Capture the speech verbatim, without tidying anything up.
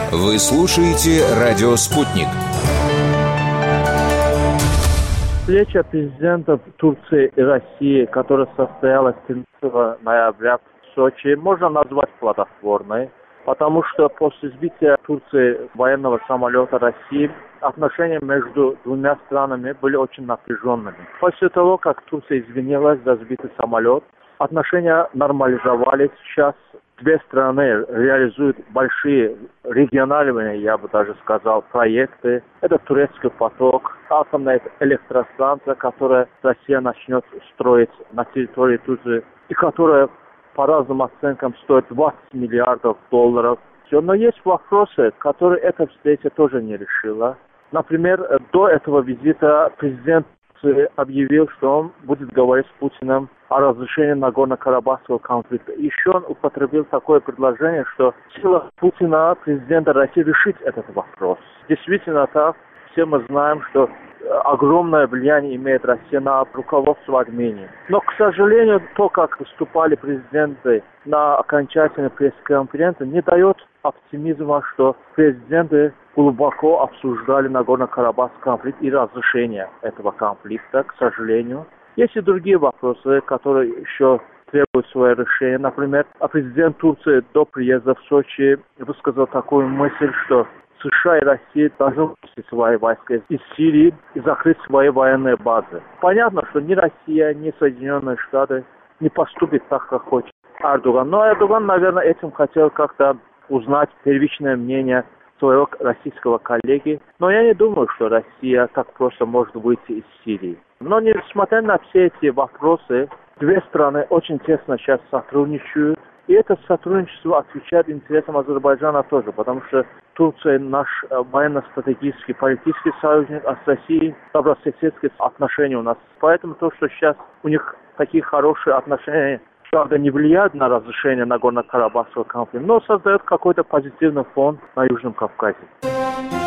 Вы слушаете «Радио Спутник». Встреча президентов Турции и России, которая состоялась тринадцатого ноября в Сочи, можно назвать плодотворной, потому что после сбития Турции военного самолета России отношения между двумя странами были очень напряженными. После того, как Турция извинилась за сбитый самолет, отношения нормализовались. Сейчас две страны реализуют большие региональные, я бы даже сказал, проекты. Это турецкий поток, атомная электростанция, которую Россия начнет строить на территории Турции, и которая по разным оценкам стоит двадцать миллиардов долларов. Но есть вопросы, которые эта встреча тоже не решила. Например, до этого визита президент объявил, что он будет говорить с Путиным о разрешении Нагорно-Карабахского конфликта. Еще он употребил такое предложение, что сила Путина, президента России, решить этот вопрос. Действительно так. Все мы знаем, что огромное влияние имеет Россия на руководство Армении. Но, к сожалению, то, как выступали президенты на окончательной пресс-конференции, не дает оптимизма, что президенты глубоко обсуждали Нагорно-Карабахский конфликт и разрешение этого конфликта, к сожалению. Есть и другие вопросы, которые еще требуют своего решения. Например, президент Турции до приезда в Сочи высказал такую мысль, что США и Россия должны выпустить свои войска из Сирии и закрыть свои военные базы. Понятно, что ни Россия, ни Соединенные Штаты не поступят так, как хочет Эрдоган. Но Эрдоган, наверное, этим хотел как-то узнать первичное мнение своего российского коллеги. Но я не думаю, что Россия так просто может выйти из Сирии. Но несмотря на все эти вопросы, две страны очень тесно сейчас сотрудничают. И это сотрудничество отвечает интересам Азербайджана тоже, потому что Турция наш военно-стратегический политический союзник, а с Россией добрососедские отношения у нас. Поэтому то, что сейчас у них такие хорошие отношения, правда, не влияет на разрешение Нагорно-Карабахского конфликта, но создает какой-то позитивный фон на Южном Кавказе.